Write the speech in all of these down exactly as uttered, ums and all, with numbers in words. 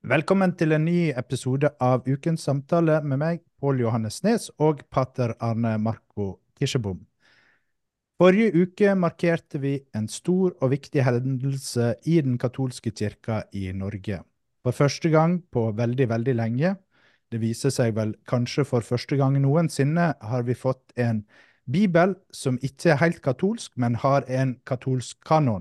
Velkommen til en ny episode av Ukens samtale med meg, Pål Johannes Nes og pater Arne Marco Kirsebom. Forrige uke markerte vi en stor og viktig hendelse i den katolske kirka i Norge. For første gang på veldig, veldig lenge, det viser seg vel kanskje for første gang noensinne, har vi fått en bibel som ikke er helt katolsk, men har en katolsk kanon.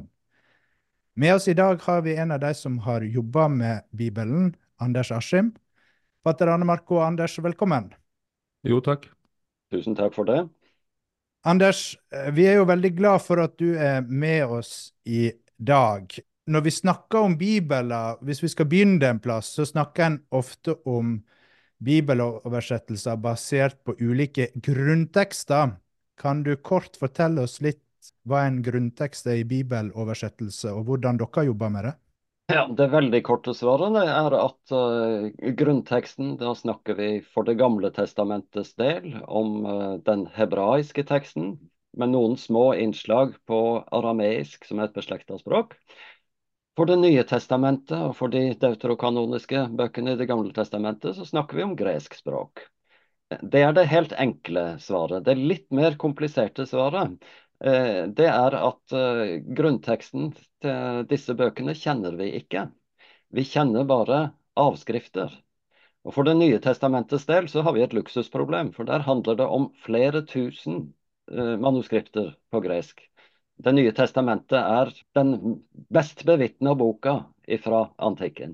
Med oss i dag har vi en av de som har jobbet med Bibelen, Anders Askim. Pater Arne Marco og Anders, velkommen. Jo, takk. Tusen takk for det. Anders, eh, vi er jo veldig glad for at du er med oss i dag. Når vi snakker om Bibelen, hvis vi skal begynne en plass, så snakker en ofte om bibeloversettelser basert på ulike grunntekster. Kan du kort fortelle oss litt hva en grunntekst er i bibeloversettelse, og hvordan dere jobber med det? Ja, Det veldig korte svaret det er at uh, grunnteksten, da snakker vi for Det gamle testamentets del om uh, den hebraiske teksten, med noen små innslag på arameisk, som er et beslektet språk. For Det nye testamentet og for de deuterokanoniske bøkene i Det gamle testamentet, så snakker vi om gresk språk. Det er det helt enkle svaret. Det litt mer kompliserte svaret, eh, det er at eh, grunnteksten til disse bøkene kjenner vi ikke. Vi kjenner bare avskrifter. Og For Det nye testamentets del så har vi et luksusproblem, for der handler det om flere tusen eh, manuskripter på gresk. Det nye testamentet er den best bevitna boka fra antikken.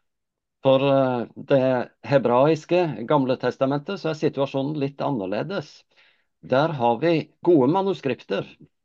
For eh, det hebraiske gamle testamentet så er situasjonen litt annerledes. Der har vi gode manuskripter,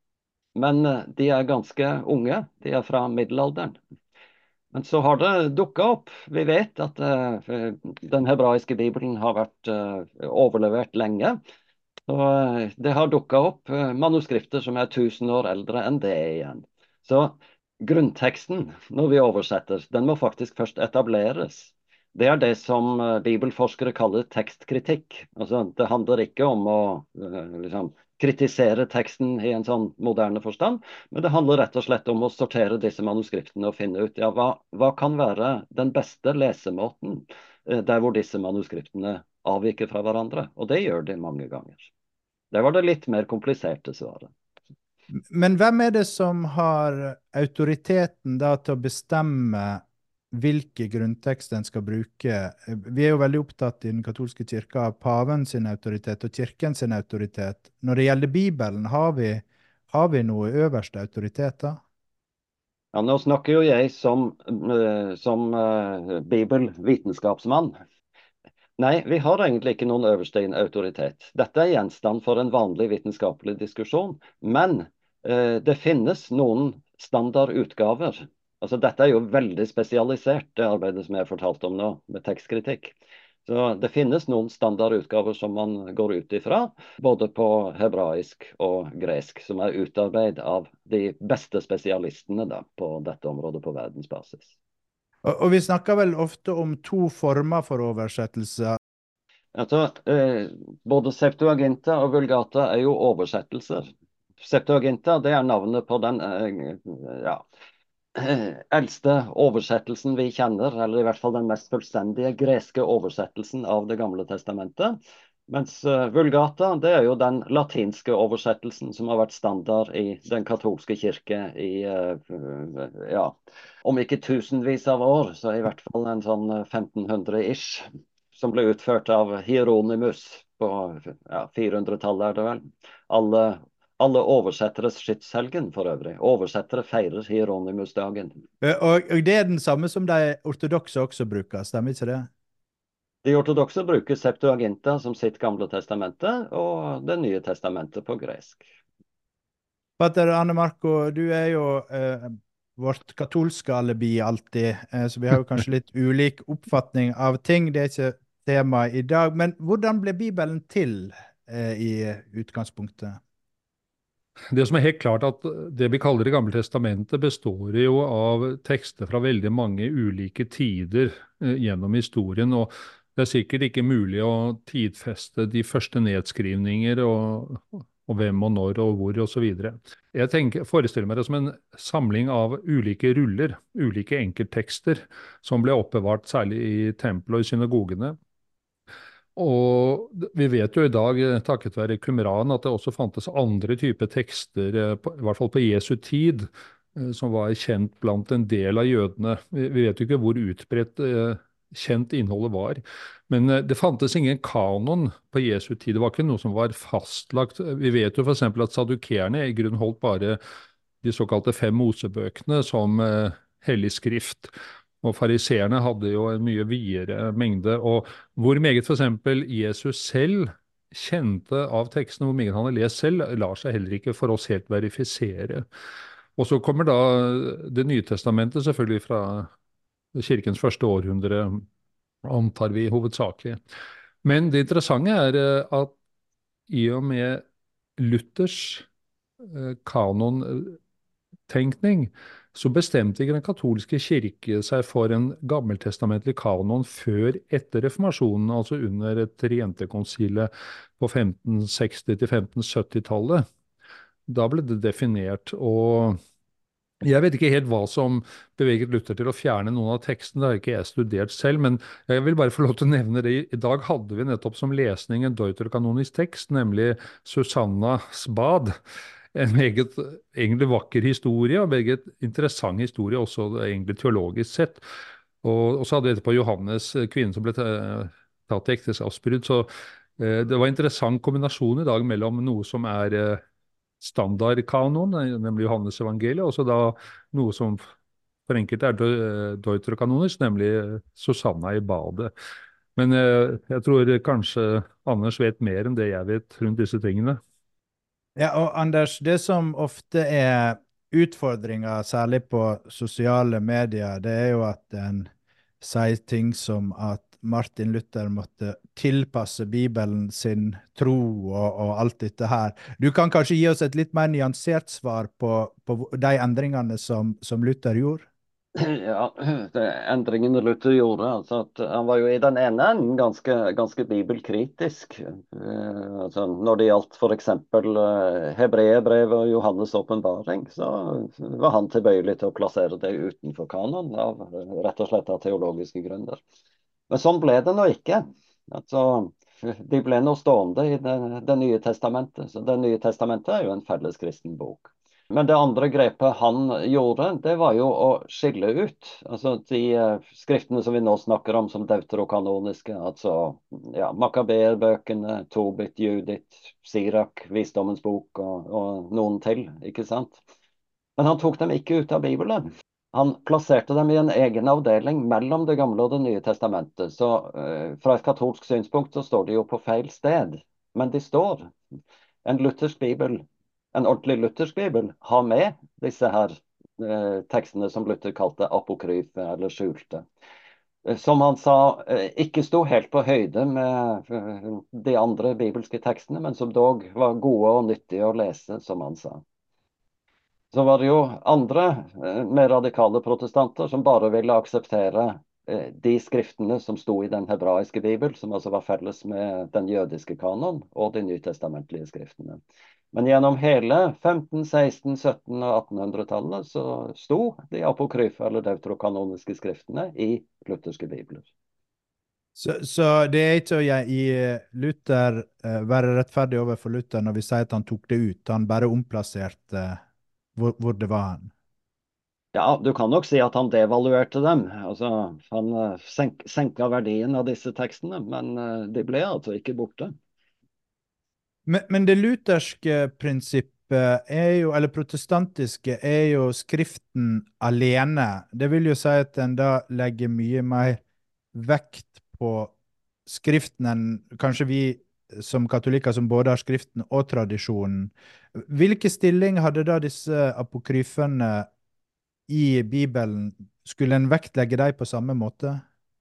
men eh, de er ganske unge. De er fra middelalderen. Men så har det dukka opp. Vi vet at eh, den hebraiske bibelen har vært eh, overlevert lenge. Og eh, det har dukka opp eh, manuskripter som er tusen år eldre enn det igjen. Så grunnteksten, når vi oversetter, den må faktisk først etableres. Det er det som eh, bibelforskere kaller tekstkritikk. Altså, det handler ikke om å eh, liksom, kritisere teksten i en sånn moderne forstand, men det handler rett og slett om å sortere disse manuskriptene og finne ut ja, hva, hva kan være den beste lesemåten eh, der hvor disse manuskriptene avviker fra hverandre. Og det gjør de mange ganger. Det var det litt mer kompliserte svaret. Men hvem er det som har autoriteten da til å bestemme hvilke grunntekster en skal bruke? Vi er jo veldig opptatt i den katolske kirka av paven sin autoritet og kirken sin autoritet. Når det gjelder Bibelen, har vi, har vi noe øverste autoriteter? Ja, nå snakker jo jeg som, uh, som uh, bibelvitenskapsmann. Nei, vi har egentlig ikke noen øverste autoritet. Dette er gjenstand for en vanlig vitenskapelig diskusjon, men uh, det finnes noen standardutgaver. Altså, dette er jo veldig spesialisert, det arbeidet som jeg fortalte om nå, med tekstkritikk. Så det finnes noen standardutgaver som man går ut ifra, både på hebraisk og gresk, som er utarbeidet av de beste spesialistene da, på dette området på verdensbasis. Og, og vi snakker vel ofte om to former for oversettelser. Altså, eh, både Septuaginta og Vulgata er jo oversettelser. Septuaginta, det er navnet på den eh, ja, eldste oversettelsen vi kjenner, eller i hvert fall den mest fullstendige greske oversettelsen av Det gamle testamentet. Mens uh, Vulgata, det er jo den latinske oversettelsen som har vært standard i den katolske kirke i, uh, ja, om ikke tusenvis av år, så i hvert fall en sånn femten hundre-ish, som ble utført av Hieronymus på ja, fire hundre-tallet er det vel. Alle Alle oversetteres skytshelgen for øvrig. Oversettere feirer Hieronymus-dagen. Og, og det er den samme som de ortodokse også bruker, stemmer ikke det? De ortodokse bruker Septuaginta som sitt gamle testamente, og Det nye testamentet på gresk. Pater Arne Marco, du er jo eh, vårt katolske alibi alltid, eh, så vi har jo kanskje litt ulik oppfatning av ting. Det er ikke tema i dag. Men hvordan ble Bibelen til eh, i utgangspunktet? Det som er helt klart at det vi kaller Det gamle testamentet består jo av tekster fra veldig mange ulike tider eh, gjennom historien, og det er sikkert ikke mulig å tidfeste de første nedskrivninger og, og hvem og når og hvor og så videre. Jeg tenker, forestiller meg det som en samling av ulike ruller, ulike enkelttekster, som ble oppbevart særlig i tempelet og i synagogene. Og vi vet jo i dag, eh, takket være Qumran, at det også fantes andre typer tekster, eh, på, i hvert fall på Jesu tid, eh, som var kjent blant en del av jødene. Vi, vi vet jo ikke hvor utbredt eh, kjent innholdet var. Men eh, det fantes ingen kanon på Jesu tid. Det var ikke noe som var fastlagt. Vi vet jo f.eks. at sadukeerne i grunn holdt bare de såkalte fem Mosebøkene som eh, hellig skrift. Og fariseerne hadde jo en mye videre mengde. Og hvor meget f.eks. Jesus selv kjente av tekstene, hvor meget han har lest selv, lar seg heller ikke for oss helt verifisere. Og så kommer da Det nye testamentet, selvfølgelig fra kirkens første århundre, antar vi hovedsakelig. Men det interessante er eh, at i og med Luthers eh, kanontenkning, så bestemte ikke den katolske kirke seg for en gammeltestamentlig kanon før etter reformasjonen, altså under Trientekonsilet på femten seksti til femten sytti-tallet. Da ble det definert, og jeg vet ikke helt hva som beveget Luther til å fjerne noen av tekstene, det har ikke jeg studert selv, men jeg vil bare få lov til å nevne det. I dag hadde vi nettopp som lesning en deuterokanonisk tekst, nemlig Susannas bad. En meget egentlig vakker historie, og meget interessant historie, også egentlig teologisk sett. Og, og så hadde vi etterpå Johannes, kvinnen som ble tatt i ekteskapsbrudd. Så eh, det var en interessant kombinasjon i dag mellom noe som er eh, standardkanon, nemlig Johannes evangeliet, og så da noe som for enkelte er deu- deuterokanonisk, nemlig Susanna i badet. Men eh, jeg tror kanskje Anders vet mer enn det jeg vet rundt disse tingene. Ja, og Anders, det som ofte er utfordringa, særlig på sosiale medier, det er jo at en sier ting som at Martin Luther måtte tilpasse Bibelen sin tro og, og alt dette her. Du kan kanskje gi oss et litt mer nyansert svar på, på de endringene som, som Luther gjorde? Ja, det endringen Luther gjorde, altså at han var jo i den ene enden ganske, ganske bibelkritisk. Eh, altså når det gjaldt for eksempel eh, Hebreerbrevet og Johannes' åpenbaring, så var han tilbøyelig til å plassere det utenfor kanon, av, rett og slett av teologiske grunner. Men sånn ble det nå ikke. Altså, de ble nå stående i det, det nye testamentet, så det nye testamentet er jo en felles kristen bok. Men det andre grepet han gjorde, det var jo å skille ut altså de eh, skriftene som vi nå snakker om som deuterokanoniske, altså ja, Makabeerbøkene, Tobit, Judit, Sirak, Visdommens bok og, og noen til, ikke sant? Men han tok dem ikke ut av Bibelen. Han plasserte dem i en egen avdeling mellom Det gamle og Det nye testamentet. Så eh, fra et katolsk synspunkt så står de jo på feil sted, men de står. En luthersk bibel En ordentlig luthersk bibel har med disse her eh, tekstene som Luther kalte apokryfe eller skjulte. Eh, som han sa, eh, ikke sto helt på høyde med eh, de andre bibelske tekstene, men som dog var gode og nyttige å lese, som han sa. Så var det jo andre, eh, mer radikale protestanter som bare ville akseptere eh, de skriftene som sto i den hebraiske bibel, som altså var felles med den jødiske kanon og de nytestamentlige skriftene. Men gjennom hele femten-, seksten-, sytten- og attenhundretallet så sto de apokryfe eller deuterokanoniske skriftene i lutherske bibler. Så, så det er ikke å gi Luther eh, være rettferdig overfor Luther når vi sier at han tok det ut, han bare omplasserte eh, hvor, hvor det var han. Ja, du kan nok si at han devaluerte dem. Altså, han eh, senk, senka verdien av disse tekstene, men eh, de ble altså ikke borte. Men, men det lutherske prinsippet er jo, eller protestantiske, er jo skriften alene. Det vil jo si at en da legger mye mer vekt på skriften enn kanskje vi som katolikker som både har skriften og tradisjonen. Hvilke stilling hadde da disse apokryfene i Bibelen? Skulle en vektlegge dem på samme måte?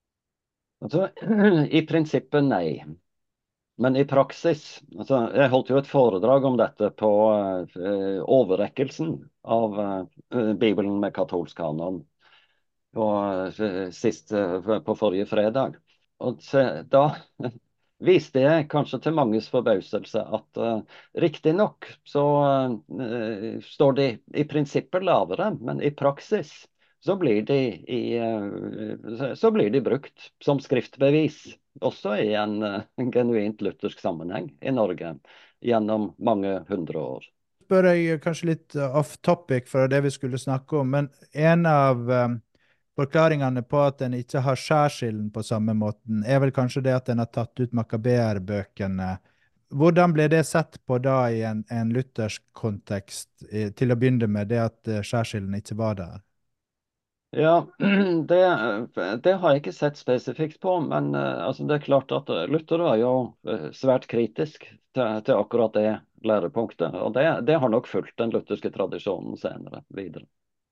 Altså, i prinsippet nei. Men i praksis altså, Jeg holdt jo et foredrag om dette på uh, overrekkelsen av uh, Bibelen med katolsk kanon på, uh, sist, uh, på forrige fredag. Og se, da, viste jeg kanskje til manges forbauselse at uh, riktignok så uh, står de i prinsippet lavere, men i praksis så blir de, i, uh, så blir de brukt som skriftbevis, også i en, uh, en genuint luthersk sammenheng i Norge gjennom mange hundre år. Spør jeg kanskje litt off topic fra det vi skulle snakke om, men en av um, forklaringene på at en ikke har skjærsilden på samme måten, er vel kanskje det at en har tatt ut Makabeer-bøkene. Hvordan ble det sett på da i en, en luthersk kontekst, i, til å begynne med det at uh, skjærsilden ikke var der? Ja, det, det har jeg ikke sett spesifikt på, men uh, altså det er klart at Luther var jo uh, svært kritisk til, til akkurat det lærepunktet, og det, det har nok fulgt den lutherske tradisjonen senere videre.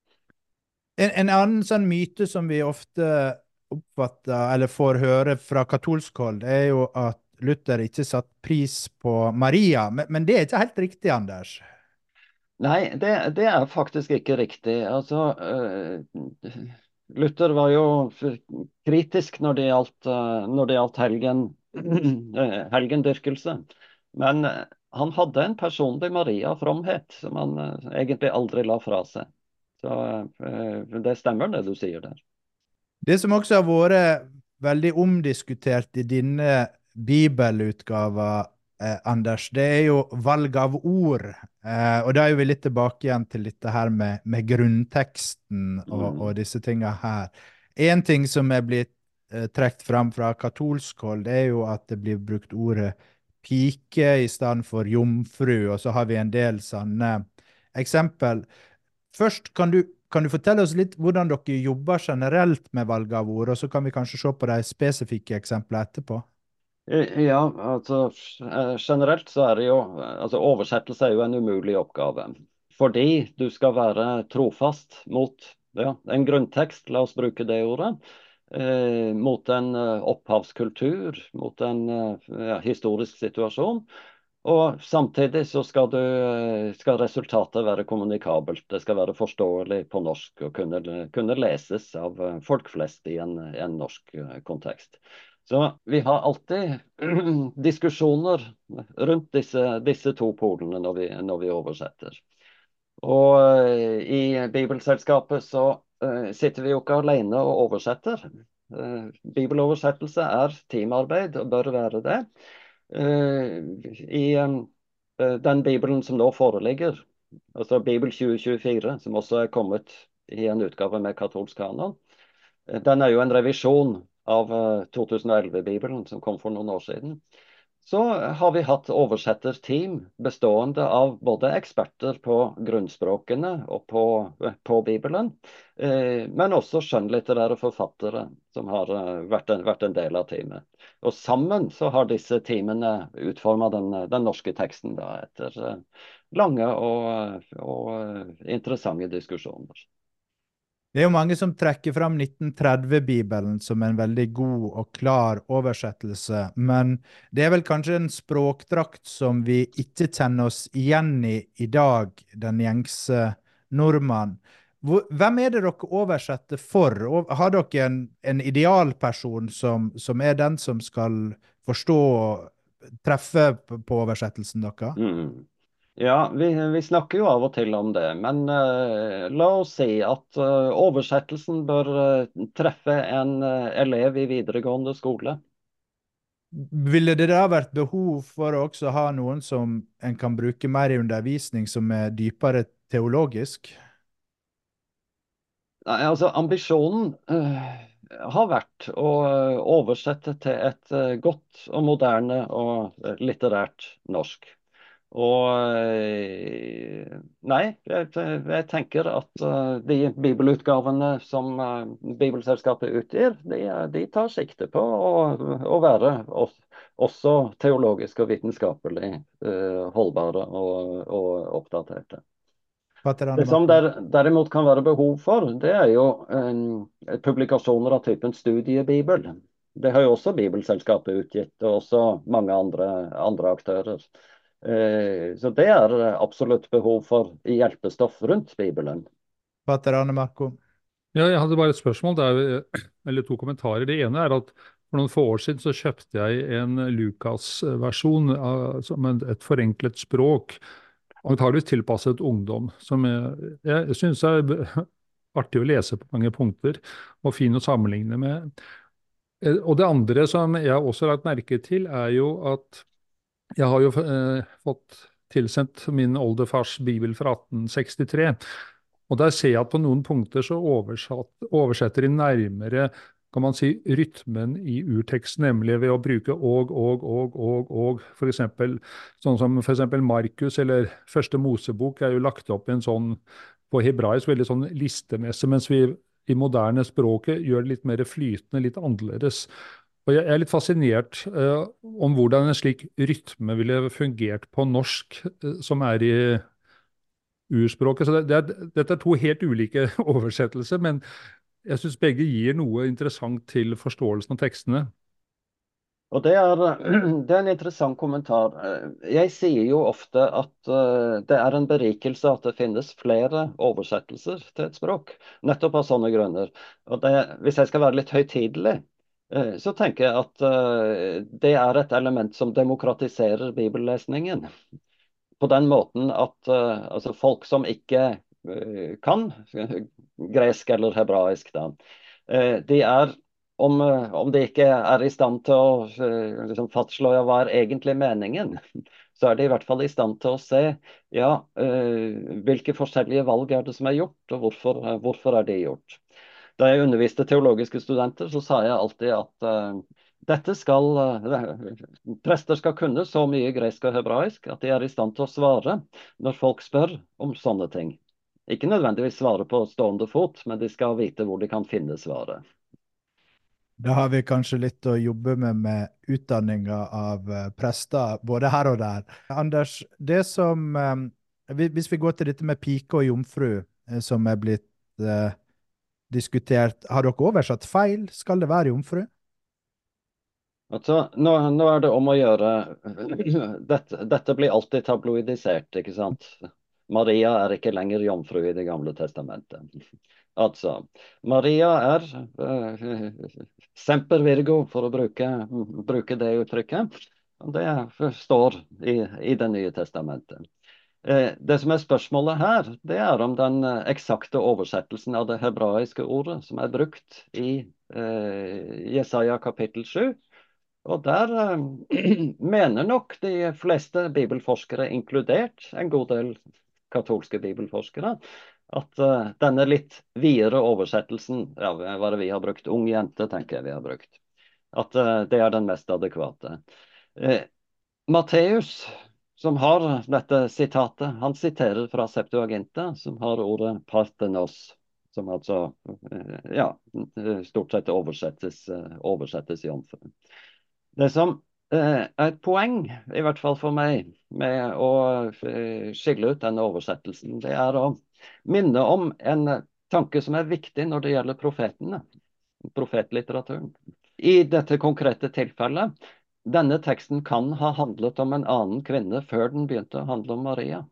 En, en annen sånn myte som vi ofte oppfatter, eller får høre fra katolsk hold, er jo at Luther ikke satt pris på Maria, men, men det er ikke helt riktig, Anders. Nei, det, det er faktisk ikke riktig. Altså, uh, Luther var jo kritisk når det gjaldt, uh, når det gjaldt helgen, helgendyrkelse. Men uh, han hadde en personlig Maria-fromhet som han uh, egentlig aldri la fra seg. Så uh, det stemmer det du sier der. Det som også har vært veldig omdiskutert i dine bibelutgaver, eh, Anders, det er jo valg av ord. Eh, og da er vi litt tilbake igjen til dette her med, med grunnteksten og, Mm. og disse tingene her. En ting som er blitt eh, trekt fram fra katolsk hold, det er jo at det blir brukt ordet pike i stedet for jomfru, og så har vi en del sånne eksempel. Først kan du Kan du fortelle oss litt hvordan dere jobber generelt med valg av ord, og så kan vi kanskje se på de spesifikke eksemplene etterpå? Ja, altså eh, generelt så er det jo altså oversettelse er jo en umulig oppgave. Fordi du skal være trofast mot ja, en grunntekst, la oss bruke det ordet, eh, mot en eh, opphavskultur, mot en eh, ja, historisk situasjon. Og samtidig så skal, du, eh, skal resultatet være kommunikabelt. Det skal være forståelig på norsk og kunne, kunne leses av eh, folk flest i en, en norsk eh, kontekst. Så vi har alltid diskusjoner rundt disse, disse to polene når vi, når vi oversetter. Og eh, i Bibelselskapet så eh, sitter vi jo ikke alene og oversetter. Eh, bibeloversettelse er teamarbeid og bør være det. Eh, I eh, den Bibelen som nå foreligger, altså Bibel tjue tjuefire, som også er kommet i en utgave med katolsk kanon, eh, den er jo en revisjon av eh, to tusen og elleve-bibelen som kom for noen år siden. Så har vi hatt oversetterteam bestående av både eksperter på grunnspråkene og på, på Bibelen, eh, men også skjønnlitterære forfattere som har eh, vært, en, vært en del av teamet. Og sammen så har disse teamene utformet den, den norske teksten da, etter eh, lange og, og eh, interessante diskusjoner. Det er jo mange som trekker fram nitten tretti-bibelen som en veldig god og klar oversettelse, men det er vel kanskje en språkdrakt som vi ikke kjenner oss igjen i i dag, den gjengse nordmann. Hvor- Hvem er det dere oversetter for? Og har dere en, en idealperson som, som er den som skal forstå og treffe på på oversettelsen deres? Mm. Ja, vi, vi snakker jo av og til om det, men eh, la oss si at eh, oversettelsen bør eh, treffe en eh, elev i videregående skole. Ville det da vært behov for å også ha noen som en kan bruke mer i undervisning, som er dypere teologisk? Nei, altså ambisjonen eh, har vært å eh, oversette til et eh, godt og moderne og eh, litterært norsk. Og eh, nei, jeg, jeg tenker at eh, de bibelutgavene som eh, Bibelselskapet utgir, de, de tar sikte på å, å være oss, også teologisk og vitenskapelig eh, holdbare og, og oppdaterte. Pater Det Arne som Marko? der, derimot kan være behov for, det er jo eh, publikasjoner av typen studiebibel. Det har jo også Bibelselskapet utgitt, og også mange andre, andre aktører. Eh, så det er absolutt behov for hjelpestoff rundt Bibelen. Pater Arne Marko? Ja, jeg hadde bare et spørsmål, det er, jo- eller to kommentarer. Det ene er at for noen få år siden så kjøpte jeg en Lucas-versjon av- som en- et forenklet språk, antageligvis tilpasset ungdom, som jeg, jeg syns er b- artig å lese på mange punkter, og fin å sammenligne med. Eh, Og det andre som jeg også har lagt merke til, er jo at jeg har jo eh, fått tilsendt min oldefars bibel fra atten sekstitre. Og der ser jeg at på noen punkter så oversatt, oversetter de nærmere, kan man si, rytmen i urteksten, nemlig ved å bruke og, og, og, og, og. For eksempel, sånn som for eksempel Markus eller Første Mosebok er jo lagt opp i en sånn, på hebraisk, veldig sånn listemesse, mens vi i moderne språket gjør det litt mer flytende, litt annerledes. Og jeg er litt fascinert eh, om hvordan en slik rytme ville fungert på norsk, eh, som er i urspråket. Så det, det er, dette er to helt ulike oversettelser, men jeg syns begge gir noe interessant til forståelsen av tekstene. Og det er, det er en interessant kommentar. Jeg sier jo ofte at eh, det er en berikelse at det finnes flere oversettelser til et språk, nettopp av sånne grunner. Og det, hvis jeg skal være litt høytidelig, eh, så tenker jeg at eh, det er et element som demokratiserer bibellesningen. På den måten at eh, altså folk som ikke eh, kan gresk eller hebraisk, da, eh, de er om, eh, om de ikke er i stand til å eh, liksom fastslå ja, hva er egentlig meningen, så er de i hvert fall i stand til å se ja, eh, hvilke forskjellige valg er det som er gjort, og hvorfor, eh, hvorfor er de gjort. Da jeg underviste teologiske studenter, så sa jeg alltid at eh, dette skal, eh, prester skal kunne så mye gresk og hebraisk at de er i stand til å svare når folk spør om sånne ting. Ikke nødvendigvis svare på stående fot, men de skal vite hvor de kan finne svaret. Da har vi kanskje litt å jobbe med med utdanninga av eh, prester, både her og der. Anders, det som eh, hvi- hvis vi går til dette med pike og jomfru, eh, som er blitt eh, diskutert, har dere oversatt feil? Skal det være jomfru? Altså, nå, nå er det om å gjøre dette, dette blir alltid tabloidisert, ikke sant? Maria er ikke lenger jomfru i Det gamle testamentet. Altså, Maria er uh, semper virgo, for å bruke, bruke det uttrykket. Og det står i, i Det nye testamentet. Eh, det som er spørsmålet her, det er om den eh, eksakte oversettelsen av det hebraiske ordet som er brukt i eh, Jesaja kapittel sju. Og der eh, mener nok de fleste bibelforskere, inkludert en god del katolske bibelforskere, at eh, denne litt videre oversettelsen, ja, hva er det vi har brukt? Ung jente, tenker jeg vi har brukt. At eh, det er den mest adekvate. Eh, Matteus, som har dette sitatet, han siterer fra Septuaginta, som har ordet parthenos, som altså eh, ja, stort sett oversettes, eh, oversettes jomfru. Det som eh, er et poeng, i hvert fall for meg, med å eh, skille ut denne oversettelsen, det er å minne om en tanke som er viktig når det gjelder profetene, profetlitteraturen. I dette konkrete tilfellet, denne teksten kan ha handlet om en annen kvinne før den begynte å handle om Maria.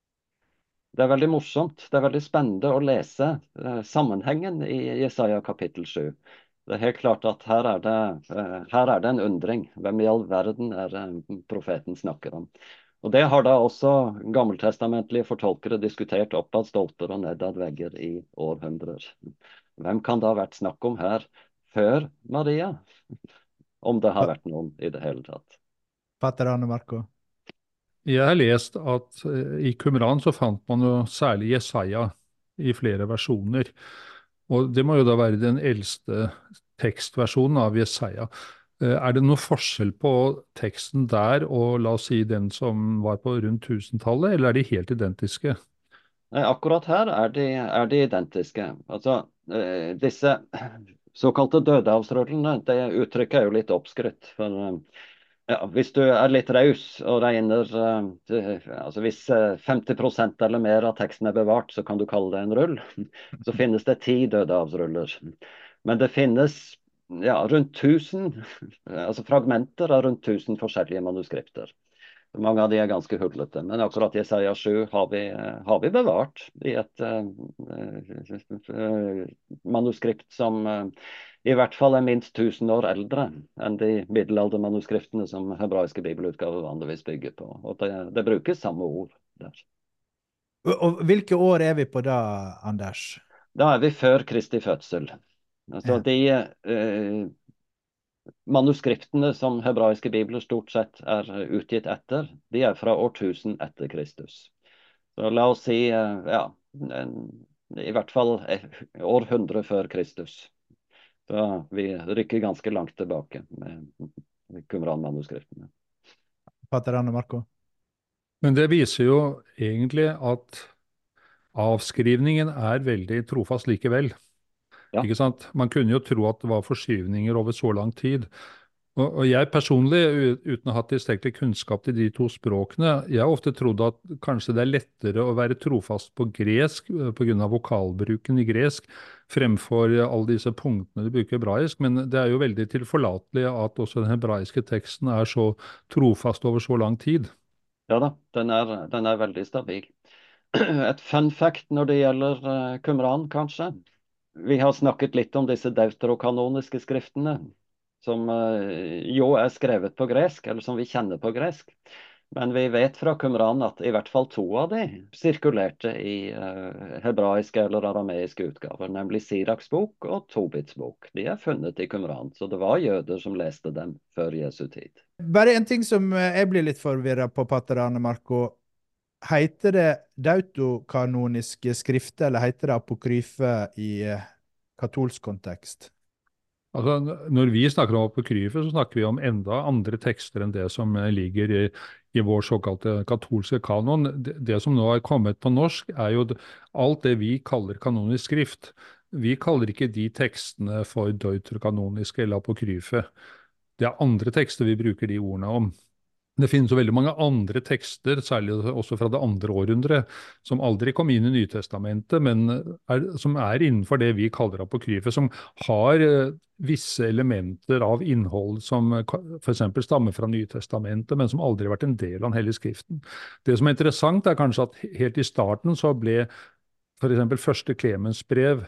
Det er veldig morsomt, det er veldig spennende å lese eh, sammenhengen i Jesaja kapittel sju. Det er helt klart at her er det, eh, her er det en undring. Hvem i all verden er det profeten snakker om? Og det har da også gammeltestamentlige fortolkere diskutert oppad stolper og nedad vegger i århundrer. Hvem kan det ha vært snakk om her før Maria? Om det har vært noen i det hele tatt. Pater Arne Marco? Jeg har lest at eh, i Qumran så fant man jo særlig Jesaja i flere versjoner. Og det må jo da være den eldste tekstversjonen av Jesaja. Eh, Er det noe forskjell på teksten der og la oss si den som var på rundt tusentallet, eller er de helt identiske? Nei, akkurat her er de, er de identiske. Altså, eh, disse såkalte dødehavsrullene, det uttrykket er jo litt oppskrytt. For eh, ja, hvis du er litt raus og regner eh, det- altså Hvis eh, femti prosent eller mer av teksten er bevart, så kan du kalle det en rull. Så finnes det ti dødehavsruller. Men det finnes ja, rundt tusen, altså fragmenter av rundt tusen forskjellige manuskripter. Mange av de er ganske hullete, men akkurat Jesaja sju har vi, har vi bevart i et uh, uh, manuskript som uh, i hvert fall er minst tusen år eldre enn de middelaldermanuskriptene som hebraiske bibelutgaver vanligvis bygger på. Og det, det brukes samme ord der. Og, og hvilke år er vi på da, Anders? Da er vi før Kristi fødsel. Altså Ja. de uh, manuskriptene som hebraiske bibler stort sett er utgitt etter, de er fra årtusen etter Kristus. Så la oss si ja, en, i hvert fall århundre før Kristus. Så vi rykker ganske langt tilbake med Qumran-manuskriptene. Pater Arne Marco? Men det viser jo egentlig at avskrivningen er veldig trofast likevel. Ja. Ikke sant? Man kunne jo tro at det var forskyvninger over så lang tid. Og, og jeg personlig, uten å ha hatt tilstrekkelig kunnskap til de to språkene, jeg har ofte trodd at kanskje det er lettere å være trofast på gresk pga. Vokalbruken i gresk, fremfor alle disse punktene du bruker hebraisk. Men det er jo veldig tilforlatelig at også den hebraiske teksten er så trofast over så lang tid. Ja da, den er, den er veldig stabil. Et fun fact når det gjelder uh, Qumran, kanskje. Vi har snakket litt om disse deuterokanoniske skriftene, som uh, jo er skrevet på gresk, eller som vi kjenner på gresk. Men vi vet fra Qumran at i hvert fall to av de sirkulerte i uh, hebraiske eller arameiske utgaver, nemlig Siraks bok og Tobits bok. De er funnet i Qumran, så det var jøder som leste dem før Jesu tid. Bare en ting som jeg blir litt forvirret på, Pater Arne Marco. Heter det deutokanoniske skrifter, eller heter det apokryfe i katolsk kontekst? Altså, når vi snakker om apokryfe, så snakker vi om enda andre tekster enn det som ligger i, i vår såkalte katolske kanon. Det, det som nå er kommet på norsk, er jo alt det vi kaller kanonisk skrift. Vi kaller ikke de tekstene for deuterokanoniske eller apokryfe. Det er andre tekster vi bruker de ordene om. Det finnes jo veldig mange andre tekster, særlig også fra det andre århundret, som aldri kom inn i Nytestamentet, men er, som er innenfor det vi kaller apokryfe, som har uh, visse elementer av innhold som for eksempel stammer fra Nytestamentet, men som aldri har vært en del av den hellige skriften. Det som er interessant er kanskje at helt i starten så ble for eksempel første Klemens brev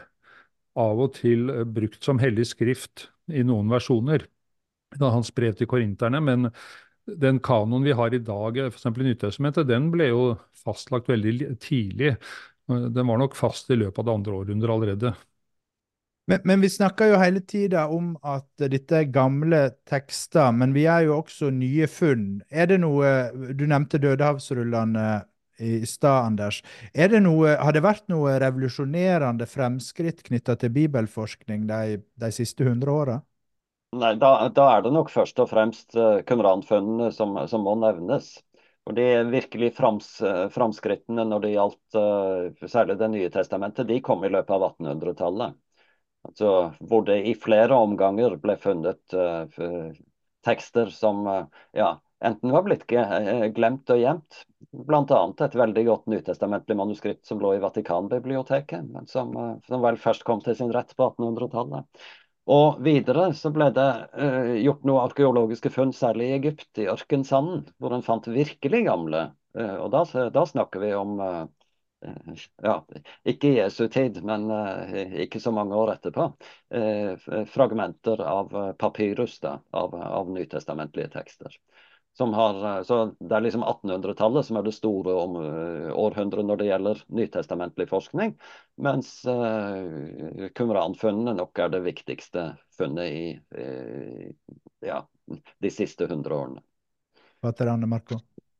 av og til uh, brukt som hellig skrift i noen versjoner. Da hans brev til korinterne, men den kanon vi har i dag, for eksempel i Nytestamentet, den ble jo fastlagt veldig tidlig. Den var nok fast i løpet av det andre århundret allerede. Men, men vi snakker jo hele tiden om at dette er gamle tekster, men vi er jo også nye funn. Er det noe, du nevnte Dødehavsrullene i stad, Anders. Er det noe, har det vært noe revolusjonerende fremskritt knyttet til bibelforskning de, de siste hundre årene? Nei, da, da er det nok først og fremst uh, Qumran-funnene som, som må nevnes. Og de virkelig frams, uh, framskrittene når det gjaldt uh, særlig Det nye testamentet, de kom i løpet av attenhundretallet. Altså, hvor det i flere omganger ble funnet uh, tekster som uh, ja, enten var blitt glemt og gjemt, blant annet et veldig godt nytestamentlig manuskript som lå i Vatikanbiblioteket, men som, uh, som vel først kom til sin rett på attenhundretallet. Og videre så ble det uh, gjort noen arkeologiske funn, særlig i Egypt, i ørkensanden, hvor en fant virkelig gamle. Uh, og da, da snakker vi om, uh, ja, ikke i Jesu tid, men uh, ikke så mange år etterpå, uh, fragmenter av papyrus, da, av, av nytestamentlige tekster. Som har, så det er liksom attenhundretallet som er det store om, uh, århundret når det gjelder nytestamentlig forskning, mens uh, Qumran-funnene nok er det viktigste funnet i uh, ja, de siste hundre årene. Pater Arne Marco?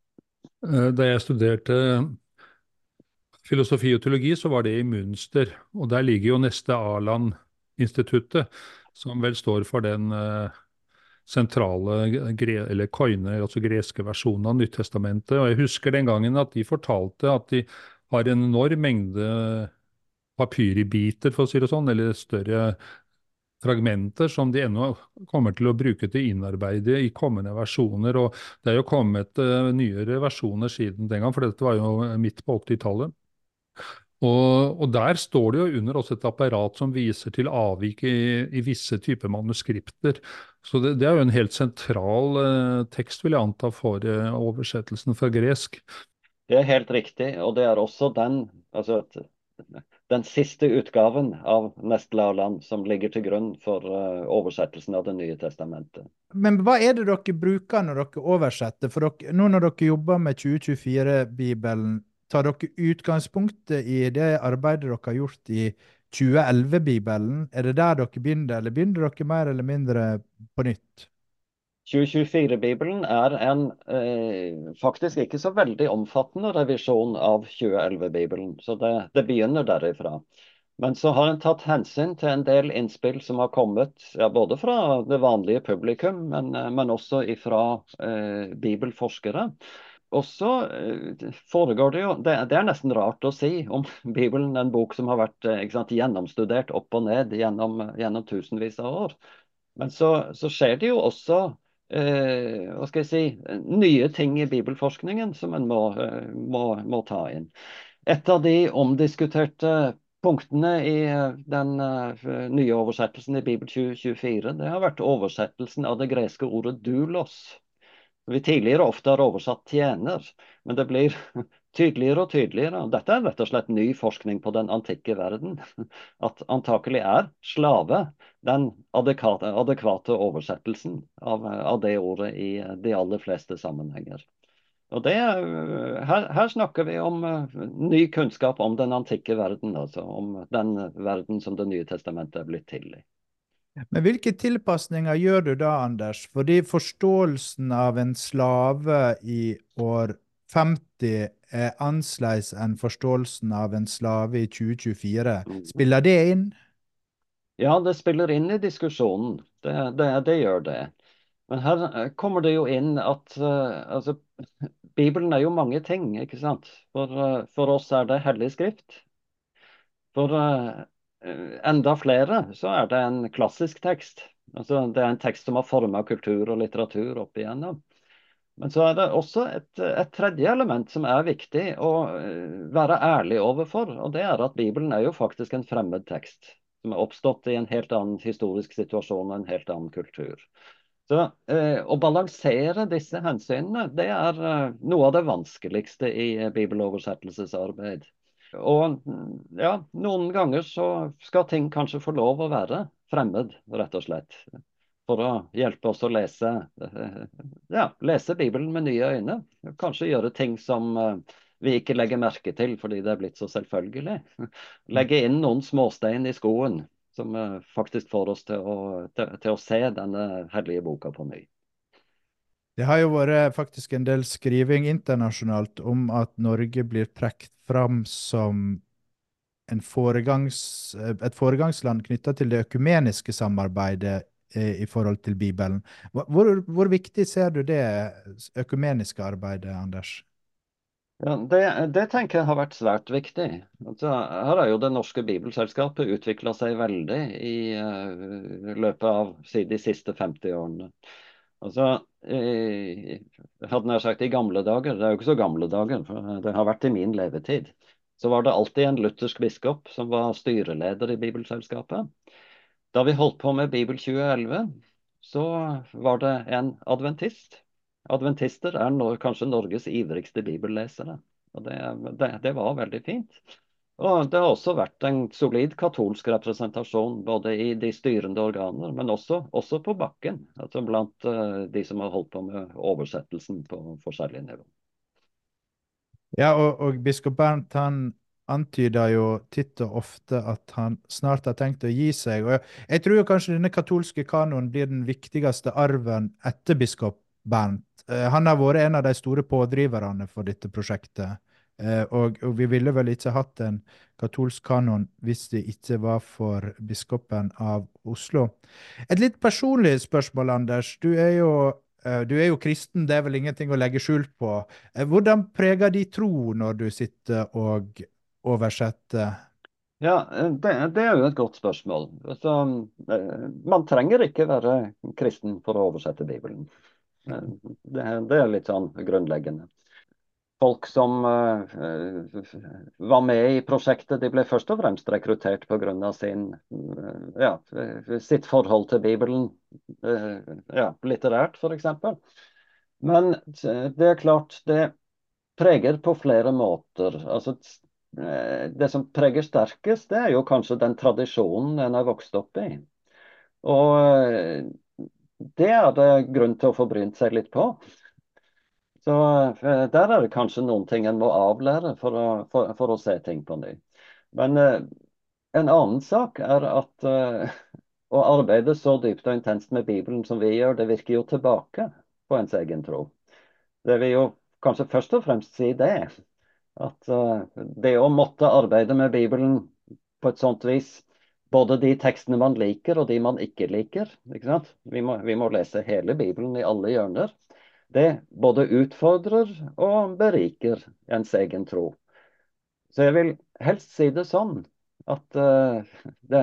Da jeg studerte filosofi og teologi, så var det i Münster, og der ligger jo neste Arland-instituttet, som vel står for den uh, sentrale, eller koine, altså greske versjonen av Nyttestamentet. Og jeg husker den gangen at de fortalte at de har en enorm mengde papyribiter, for å si det sånn, eller større fragmenter som de ennå kommer til å bruke til innarbeide i kommende versjoner. Og det er jo kommet uh, nyere versjoner siden den gang, for dette var jo midt på åttitallet. Og, og der står det jo under også et apparat som viser til avvik i, i visse typer manuskripter. Så det, det er jo en helt sentral eh, tekst, vil jeg anta, for eh, oversettelsen fra gresk. Det er helt riktig, og det er også den, altså, et- den siste utgaven av Nestlaland som ligger til grunn for eh, oversettelsen av Det nye testamentet. Men hva er det dere bruker når dere oversetter? For dere, nå når dere jobber med tjue tjuefire-bibelen, tar dere utgangspunktet i det arbeidet dere har gjort i tjue elleve-bibelen? Er det der dere begynner, eller begynner dere mer eller mindre på nytt? tjue tjuefire-bibelen er en eh, faktisk ikke så veldig omfattende revisjon av tjue elleve-bibelen, så det, det begynner derifra. Men så har en tatt hensyn til en del innspill som har kommet, ja, både fra det vanlige publikum, men, eh, men også fra eh, bibelforskere. Og så eh, foregår det jo det, det er nesten rart å si om Bibelen, en bok som har vært eh, ikke sant, gjennomstudert opp og ned gjennom, gjennom tusenvis av år. Men så, så skjer det jo også eh, hva skal jeg si, nye ting i bibelforskningen som en må, eh, må, må ta inn. Et av de omdiskuterte punktene i eh, den eh, nye oversettelsen i Bibel tjue tjuefire, det har vært oversettelsen av det greske ordet doulos. Vi tidligere ofte har oversatt tjener, men det blir tydeligere og tydeligere. Dette er rett og slett ny forskning på den antikke verden. At antakelig er slave den adekvate, adekvate oversettelsen av, av det ordet i de aller fleste sammenhenger. Og det, her, her snakker vi om uh, ny kunnskap om den antikke verden, altså om den verden som Det nye testamentet er blitt til i. Men hvilke tilpasninger gjør du da, Anders? Fordi forståelsen av en slave i år femti er annerledes enn forståelsen av en slave i tjue tjuefire. Mm. Spiller det inn? Ja, det spiller inn i diskusjonen. Det, det, det gjør det. Men her eh, kommer det jo inn at eh, altså, Bibelen er jo mange ting, ikke sant? For, eh, for oss er det hellig skrift. For eh, enda flere så er det en klassisk tekst. Altså, det er en tekst som har formet kultur og litteratur opp igjennom. Men så er det også et, et tredje element som er viktig å eh, være ærlig overfor. Og det er at Bibelen er jo faktisk en fremmed tekst. Som er oppstått i en helt annen historisk situasjon og en helt annen kultur. Så eh, Å balansere disse hensynene, det er eh, noe av det vanskeligste i eh, bibeloversettelsesarbeid. Og mm, ja, noen ganger så skal ting kanskje få lov å være fremmed, rett og slett. For å hjelpe oss å lese, eh, ja, lese Bibelen med nye øyne. Kanskje gjøre ting som eh, vi ikke legger merke til fordi det er blitt så selvfølgelig. Legge inn noen småstein i skoen som eh, faktisk får oss til å, til, til å se denne hellige boka på ny. Det har jo vært faktisk en del skriving internasjonalt om at Norge blir trukket fram som en foregangs, et foregangsland knytta til det økumeniske samarbeidet eh, i forhold til Bibelen. Hva- Hvor, hvor viktig ser du det økumeniske arbeidet, Anders? Ja, det, det tenker jeg har vært svært viktig. Altså, her har jo Det Norske Bibelselskapet utvikla seg veldig i eh, løpet av si, de siste femti årene. Altså, i, jeg hadde nær sagt i gamle dager, det er jo ikke så gamle dager, for det har vært i min levetid, så var det alltid en luthersk biskop som var styreleder i Bibelselskapet. Da vi holdt på med Bibel tjue elleve, så var det en adventist. Adventister er nå kanskje Norges ivrigste bibellesere. Og det, det, det var veldig fint. Og det har også vært en solid katolsk representasjon, både i de styrende organer, men også, også på bakken. Altså blant uh, de som har holdt på med oversettelsen på forskjellige nivå. Ja, og, og biskop Bernt han antyder jo titt og ofte at han snart har tenkt å gi seg. Og jeg, jeg tror jo kanskje denne katolske kanoen blir den viktigste arven etter biskop Bernt. Eh, han har vært en av de store pådriverne for dette prosjektet. Eh, og, og vi ville vel ikke hatt en katolsk kanon hvis det ikke var for biskopen av Oslo. Et litt personlig spørsmål, Anders. Du er jo, eh, du er jo kristen, det er vel ingenting å legge skjul på. Eh, Hvordan preger de tro når du sitter og oversetter? Ja, eh, det, det er jo et godt spørsmål. Altså, eh, man trenger ikke være kristen for å oversette Bibelen. Eh, Det, det er litt sånn grunnleggende. folk som uh, var med i prosjektet, de ble først og fremst rekruttert pga. sin uh, ja, sitt forhold til Bibelen, uh, ja, litterært f.eks. Men det er klart, det preger på flere måter. Altså, det som preger sterkest, det er jo kanskje den tradisjonen en har vokst opp i. Og det er det grunn til å få brynt seg litt på. Så der er det kanskje noen ting en må avlære for å, for, for å se ting på ny. Men en annen sak er at å arbeide så dypt og intenst med Bibelen som vi gjør, det virker jo tilbake på ens egen tro. Det vil jo kanskje først og fremst si det. At uh, det å måtte arbeide med Bibelen på et sånt vis, både de tekstene man liker og de man ikke liker, ikke sant? Vi må, vi må lese hele Bibelen i alle hjørner. Det både utfordrer og beriker ens egen tro. Så jeg vil helst si det sånn at uh, det,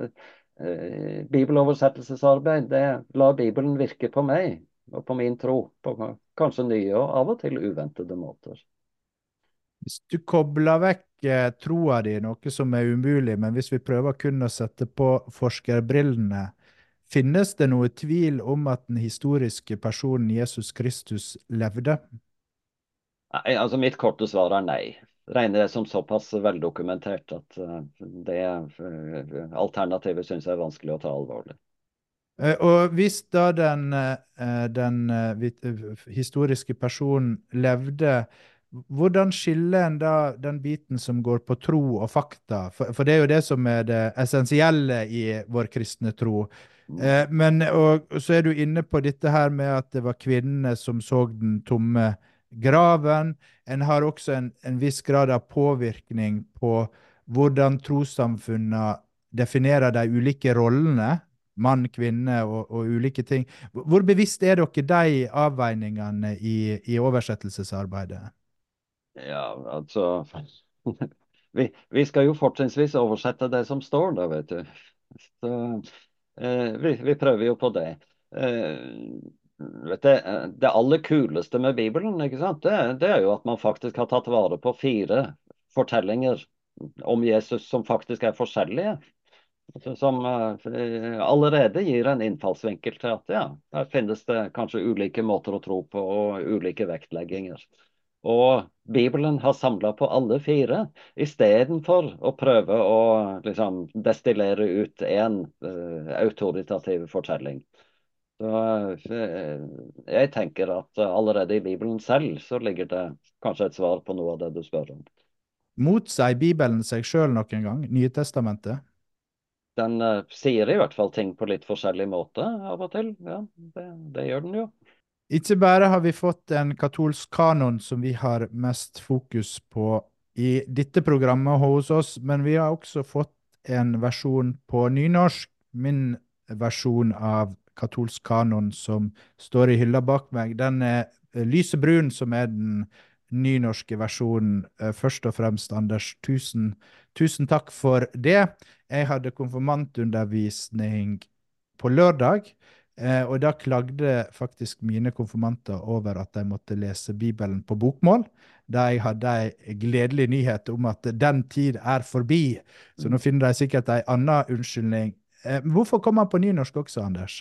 uh, bibeloversettelsesarbeid, det lar Bibelen virke på meg og på min tro, på kanskje nye og av og til uventede måter. Hvis du kobler vekk eh, troa di, noe som er umulig, men hvis vi prøver kun å sette på forskerbrillene, finnes det noe tvil om at den historiske personen Jesus Kristus levde? Nei, altså mitt korte svar er nei. Regner det som såpass veldokumentert at uh, det uh, alternativet synes jeg er vanskelig å ta alvorlig. Eh, og hvis da den, eh, den eh, historiske personen levde, hvordan skiller en da den biten som går på tro og fakta? For, for det er jo det som er det essensielle i vår kristne tro. Eh, men og, så er du inne på dette her med at det var kvinnene som så den tomme graven. En har også en, en viss grad av påvirkning på hvordan trossamfunnene definerer de ulike rollene, mann, kvinne og, og ulike ting. Hvor bevisst er dere de avveiningene i, i oversettelsesarbeidet? Ja, altså vi, vi skal jo fortrinnsvis oversette det som står der, vet du. Så, eh, vi, vi prøver jo på det. Eh, vet du, det aller kuleste med Bibelen, ikke sant? Det, det er jo at man faktisk har tatt vare på fire fortellinger om Jesus som faktisk er forskjellige. Som uh, allerede gir en innfallsvinkel til at ja, der finnes det kanskje ulike måter å tro på og ulike vektlegginger. Og Bibelen har samla på alle fire, istedenfor å prøve å liksom, destillere ut én uh, autoritativ fortelling. Så uh, jeg tenker at uh, allerede i Bibelen selv så ligger det kanskje et svar på noe av det du spør om. Motsier Bibelen seg sjøl noen gang, Nye testamentet? Den uh, sier i hvert fall ting på litt forskjellig måte av og til. Ja, det, det gjør den jo. Ikke bare har vi fått en katolsk kanon som vi har mest fokus på i dette programmet hos oss, men vi har også fått en versjon på nynorsk, min versjon av katolsk kanon som står i hylla bak meg. Den er lysebrun, som er den nynorske versjonen. Først og fremst, Anders, tusen, tusen takk for det. Jeg hadde konfirmantundervisning på lørdag, eh, og da klagde faktisk mine konfirmanter over at de måtte lese Bibelen på bokmål, da jeg hadde en gledelig nyhet om at den tid er forbi. Så nå finner de sikkert en annen unnskyldning. Eh, hvorfor kom han på nynorsk også, Anders?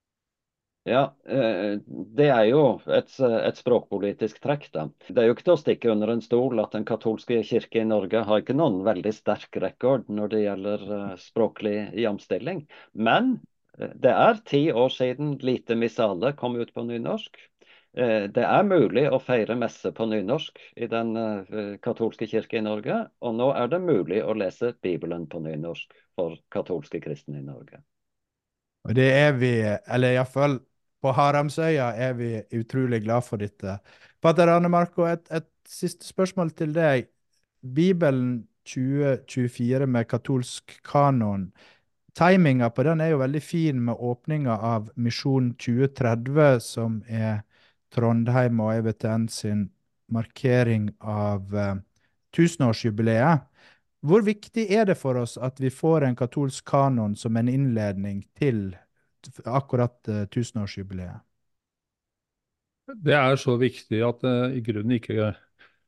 Ja, eh, det er jo et, et språkpolitisk trekk, da. Det er jo ikke til å stikke under en stol at den katolske kirke i Norge har ikke noen veldig sterk rekord når det gjelder eh, språklig jamstilling. Men eh, det er ti år siden Lite Missale kom ut på nynorsk. Eh, det er mulig å feire messe på nynorsk i den eh, katolske kirke i Norge, og nå er det mulig å lese Bibelen på nynorsk for katolske kristne i Norge. Og det er vi, eller iallfall på Haramsøya er vi utrolig glad for dette. Pater Arne Marco, et, et siste spørsmål til deg. Bibelen tjue tjuefire med katolsk kanon, timinga på den er jo veldig fin med åpninga av Misjon tjue tretti, som er Trondheim og E V T N sin markering av uh, tusenårsjubileet. Hvor viktig er det for oss at vi får en katolsk kanon som en innledning til akkurat uh, tusenårsjubileet? Det er så viktig at det i grunnen ikke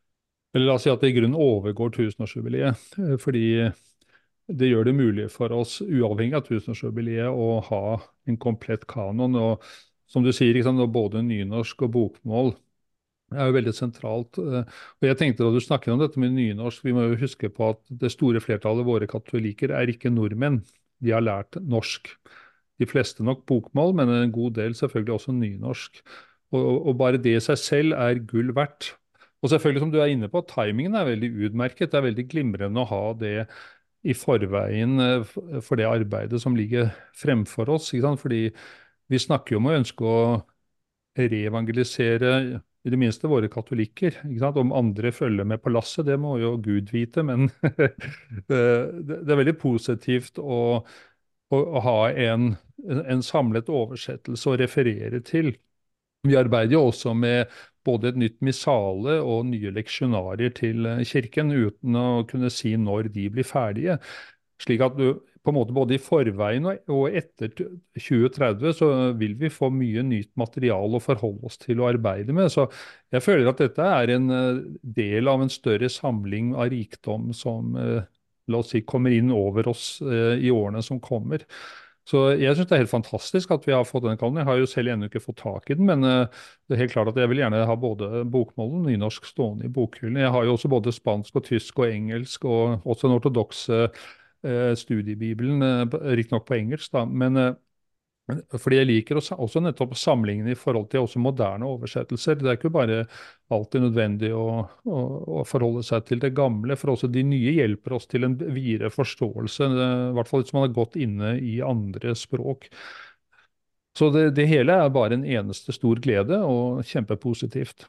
Eller la oss si at det i grunnen overgår tusenårsjubileet. eh, Fordi det gjør det mulig for oss, uavhengig av tusenårsjubileet, å ha en komplett kanon. Og som du sier, ikke sant, og både nynorsk og bokmål er jo veldig sentralt. eh, Og jeg tenkte da du snakket om dette med nynorsk, vi må jo huske på at det store flertallet av våre katolikker er ikke nordmenn. De har lært norsk. De fleste nok bokmål, men en god del selvfølgelig også nynorsk. Og, og bare det i seg selv er gull verdt. Og selvfølgelig, som du er inne på, timingen er veldig utmerket. Det er veldig glimrende å ha det i forveien eh, f- for det arbeidet som ligger fremfor oss. Ikke sant? Fordi vi snakker jo om å ønske å reevangelisere i det minste våre katolikker. Ikke sant? Om andre følger med på lasset, det må jo Gud vite, men det det er veldig positivt å, å, å ha en, en samlet oversettelse å referere til. Vi arbeider jo også med både et nytt missale og nye leksjonarier til eh, kirken, uten å kunne si når de blir ferdige. Slik at du på en måte både i forveien og og etter t- tjue tretti så vil vi få mye nytt materiale å forholde oss til å arbeide med. Så jeg føler at dette er en eh, del av en større samling av rikdom som eh, la oss si, kommer inn over oss eh, i årene som kommer. Så jeg syns det er helt fantastisk at vi har fått den kanonen. Jeg har jo selv ennå ikke fått tak i den, men eh, det er helt klart at jeg vil gjerne ha både bokmål og nynorsk stående i bokhyllen. Jeg har jo også både spansk og tysk og engelsk, og også den ortodokse eh, studiebibelen, eh, riktignok på engelsk, da. Men eh, fordi jeg liker å sa- også nettopp sammenligne i forhold til også moderne oversettelser. Det er ikke bare alltid nødvendig å, å, å forholde seg til det gamle, for også de nye hjelper oss til en videre forståelse, eh, i hvert fall hvis man har gått inne i andre språk. Så det, det hele er bare en eneste stor glede og kjempepositivt.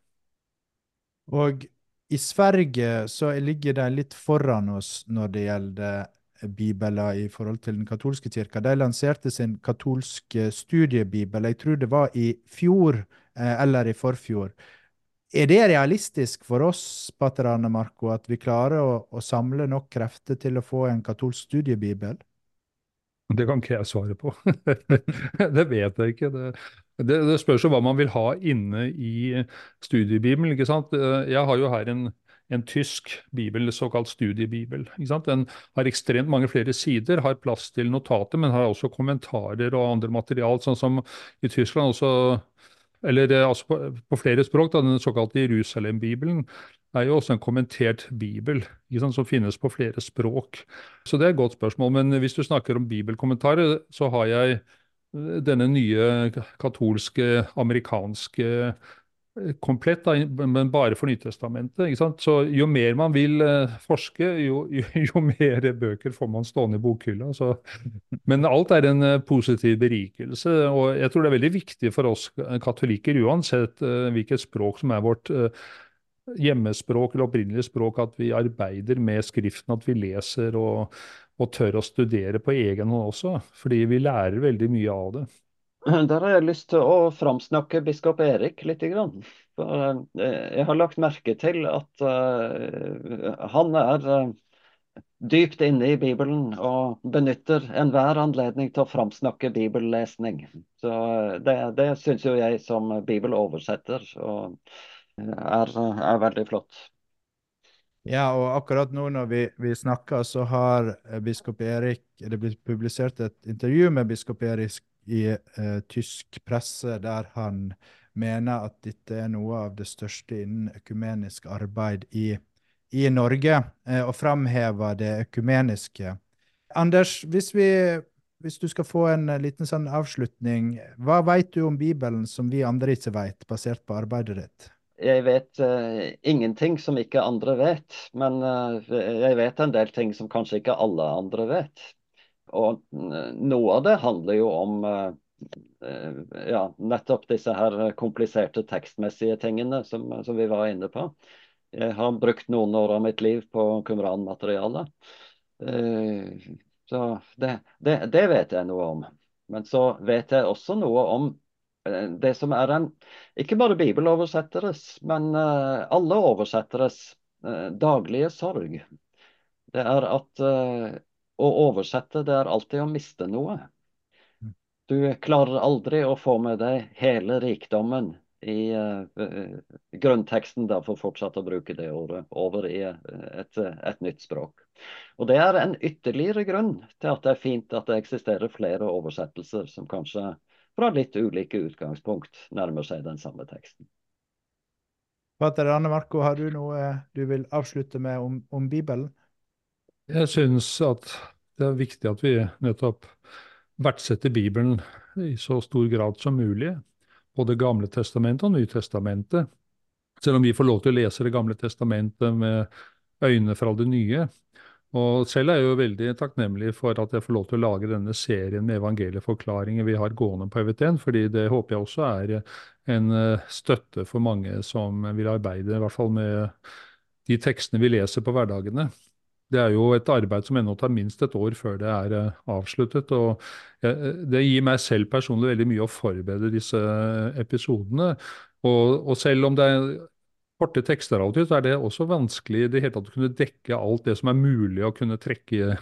Og i Sverige så ligger de litt foran oss når det gjelder bibler i forhold til den katolske kirka. De lanserte sin katolske studiebibel, jeg tror det var i fjor, eh, eller i forfjor. Er det realistisk for oss, pater Arne Marco, at vi klarer å, å samle nok krefter til å få en katolsk studiebibel? Det kan ikke jeg svare på. Det vet jeg ikke. Det, det, det spørs jo hva man vil ha inne i studiebibelen, ikke sant? Jeg har jo her en, en tysk bibel, såkalt studiebibel. Ikke sant? Den har ekstremt mange flere sider, har plass til notater, men har også kommentarer og andre material, sånn som i Tyskland også, eller eh, altså på, på flere språk, da, den såkalte Jerusalem-bibelen er jo også en kommentert bibel, ikke sant, som finnes på flere språk. Så det er et godt spørsmål. Men hvis du snakker om bibelkommentarer, så har jeg eh, denne nye katolske, amerikanske eh, komplett, da, men bare for Nytestamentet. Ikke sant? Så jo mer man vil eh, forske, jo, jo, jo mer bøker får man stående i bokhylla. Så. Men alt er en eh, positiv berikelse, og jeg tror det er veldig viktig for oss katolikker, uansett eh, hvilket språk som er vårt eh, hjemmespråk eller opprinnelig språk, at vi arbeider med Skriften, at vi leser og, og tør å studere på egen hånd også, fordi vi lærer veldig mye av det. Der har jeg lyst til å framsnakke biskop Erik litt. Grann. For, eh, jeg har lagt merke til at eh, han er eh, dypt inne i Bibelen og benytter enhver anledning til å framsnakke bibellesning. Så eh, det, det syns jo jeg som bibeloversetter og eh, er, er veldig flott. Ja, og akkurat nå når vi, vi snakker, så har eh, biskop Erik, det blitt publisert et intervju med biskop Erik i eh, tysk presse, der han mener at dette er noe av det største innen økumenisk arbeid i, i Norge, eh, og framhever det økumeniske. Anders, hvis vi, hvis du skal få en eh, liten sånn avslutning, hva vet du om Bibelen som vi andre ikke vet, basert på arbeidet ditt? Jeg vet eh, ingenting som ikke andre vet, men eh, jeg vet en del ting som kanskje ikke alle andre vet. Og eh, noe av det handler jo om eh, eh, ja, nettopp disse her kompliserte tekstmessige tingene som, som vi var inne på. Jeg har brukt noen år av mitt liv på Qumran-materiale. Eh, så det, det, det vet jeg noe om. Men så vet jeg også noe om eh, det som er en, ikke bare bibeloversetteres, men eh, alle oversetteres eh, daglige sorg. Det er at eh, å oversette, det er alltid å miste noe. Du klarer aldri å få med deg hele rikdommen i uh, grunnteksten, derfor fortsatt å bruke det ordet, over i et, et nytt språk. Og det er en ytterligere grunn til at det er fint at det eksisterer flere oversettelser som kanskje fra litt ulike utgangspunkt nærmer seg den samme teksten. Pater Arne Marco, har du noe du vil avslutte med om, om Bibelen? Jeg synes at det er viktig at vi nettopp verdsetter Bibelen i så stor grad som mulig, både Gamle testamentet og Nytestamentet. Selv om vi får lov til å lese Det gamle testamentet med øynene fra det nye. Og selv er jeg jo veldig takknemlig for at jeg får lov til å lage denne serien med evangelieforklaringer vi har gående på E V T N, fordi det håper jeg også er en støtte for mange som vil arbeide, i hvert fall med de tekstene vi leser på hverdagene. Det er jo et arbeid som ennå tar minst et år før det er uh, avsluttet, og uh, det gir meg selv personlig veldig mye å forberede disse episodene. Og, og selv om det er korte tekster av og til, så er det også vanskelig i det hele tatt å kunne dekke alt det som er mulig å kunne trekke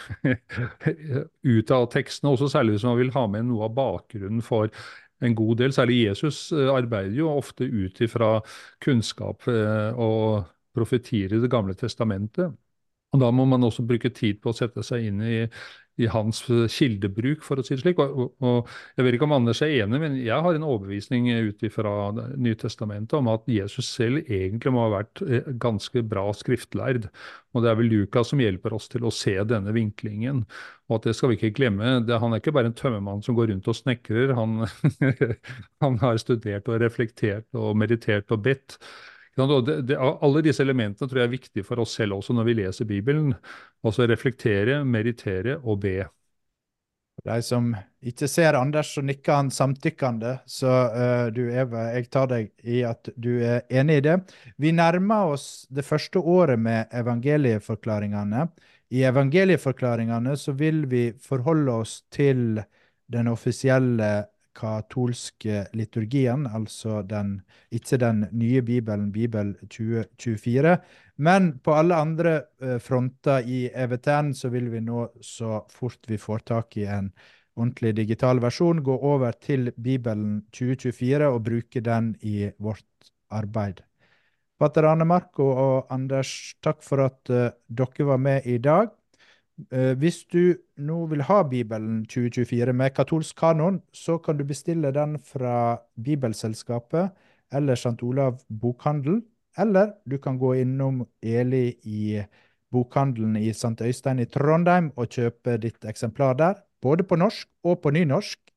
ut av tekstene, også særlig hvis man vil ha med noe av bakgrunnen for en god del. Særlig Jesus uh, arbeider jo ofte ut ifra kunnskap uh, og profetier i Det gamle testamentet. Og da må man også bruke tid på å sette seg inn i, i hans kildebruk, for å si det slik. Og, og, og jeg vet ikke om Anders er enig, men jeg har en overbevisning ut fra Nytestamentet om at Jesus selv egentlig må ha vært ganske bra skriftlærd. Og det er vel Lukas som hjelper oss til å se denne vinklingen. Og at det skal vi ikke glemme. Det, han er ikke bare en tømmermann som går rundt og snekrer. Han, han har studert og reflektert og meditert og bedt. Det, det, alle disse elementene tror jeg er viktige for oss selv også når vi leser Bibelen. Altså reflektere, meditere og be. For de som ikke ser Anders, så nikker han samtykkende. Så uh, du, Eva, jeg tar deg i at du er enig i det. Vi nærmer oss det første året med evangelieforklaringene. I evangelieforklaringene så vil vi forholde oss til den offisielle katolske liturgien, altså den, ikke den nye Bibelen, Bibel tjue tjuefire, men på alle andre eh, fronter i E V T N så vil vi nå, så fort vi får tak i en ordentlig digital versjon, gå over til Bibelen tjue tjuefire og bruke den i vårt arbeid. Pater Arne Marco og Anders, takk for at uh, dere var med i dag. Uh, hvis du nå vil ha Bibelen tjue tjuefire med katolsk kanon, så kan du bestille den fra Bibelselskapet eller Sankt Olav Bokhandel, eller du kan gå innom Eli i bokhandelen i Sankt Øystein i Trondheim og kjøpe ditt eksemplar der, både på norsk og på nynorsk.